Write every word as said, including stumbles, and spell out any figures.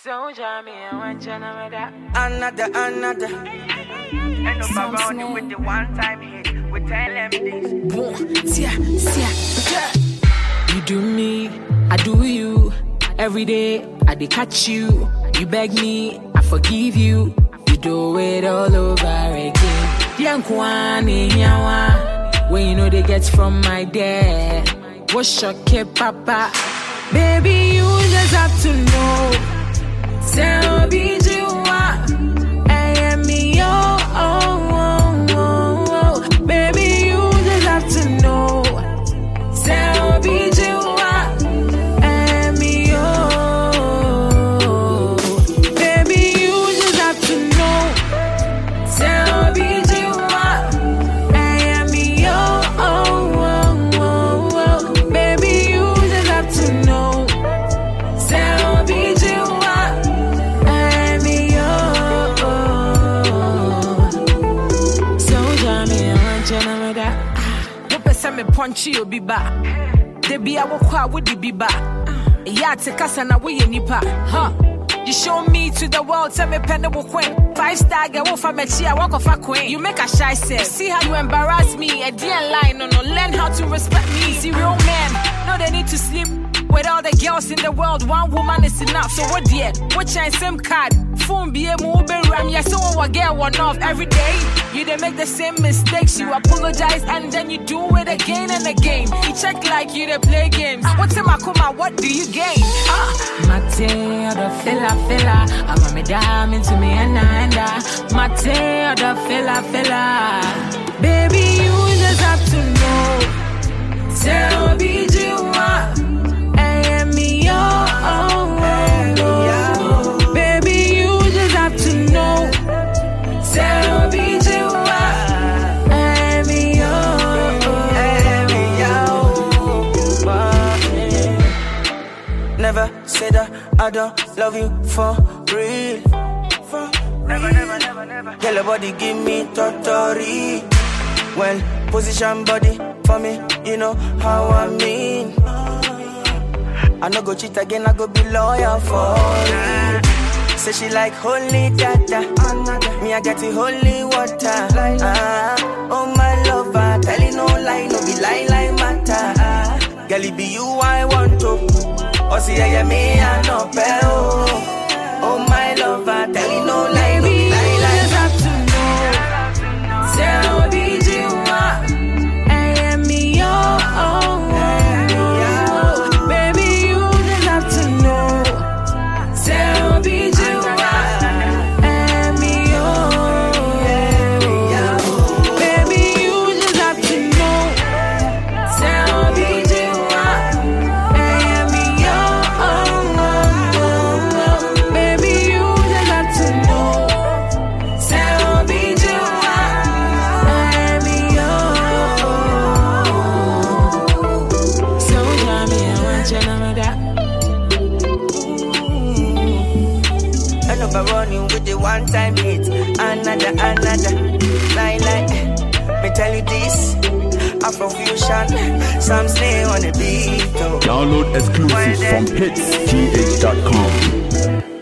So jammy, I want you another, another, another. And no around you with the one time hit. We tell them this. Boom, tia, tia, tia. You do me, I do you. Every day I dey catch you. You beg me, I forgive you. You do it all over again. Yankwane yawa, when you know they get from my dad. What's your kid, papa? Baby, you just have to know. Say, be you I am me, oh, oh, oh, oh. Baby, you just have to know. Say, be you I am me, oh. Baby, you just have to know. Say, be you I am me, oh, oh, oh, oh. Baby, you just have to know. Say, be you me punchy obi ba de bia wo kwa wo di biba ya te kasa na wo ye nipa huh you show me to the world tell me pen wo queen five star girl wo fa me chia walk of a queen you make a shy self see how you embarrass me a dear line no no learn how to respect me see real men no they need to sleep with all the girls in the world one woman is enough so what dear what chance same card phone be a move ram yes so what girl one off every day you they make the same mistakes you apologize and then you do it again and again you check like you they play games what's in my coma what do you gain ah mate the fella fella I'm a me diamond to me and anda mate the fella fella baby you just have to know say be you I am me oh, oh, oh, oh. Baby you just have to know say be you I am me oh, oh. Never say that I don't love you for real. For never, never, never, never. Tell your body give me totori. Well, position body for me, you know how I mean. I no go cheat again, I go be loyal for you. Say she like holy data, me I get the holy water. Ah, oh my lover, tell you no lie, no be lie, lie matter. Ah, girl, it be you I want to. Oh, see, yeah, me, I know, oh, oh, my lover, tell you no lie, no be lie, lie. You just have to know. Say, I'll be you, I am me, oh, oh, oh. Baby, you just have to know. Say, I'll be you, I am me, oh. Baby, you just have to know. Say, I'll be you, running with the one time hit, another, another, line, line. Me tell you this, Afrofusion, some stay on the beat. Oh. Download exclusives from hits g h dot com.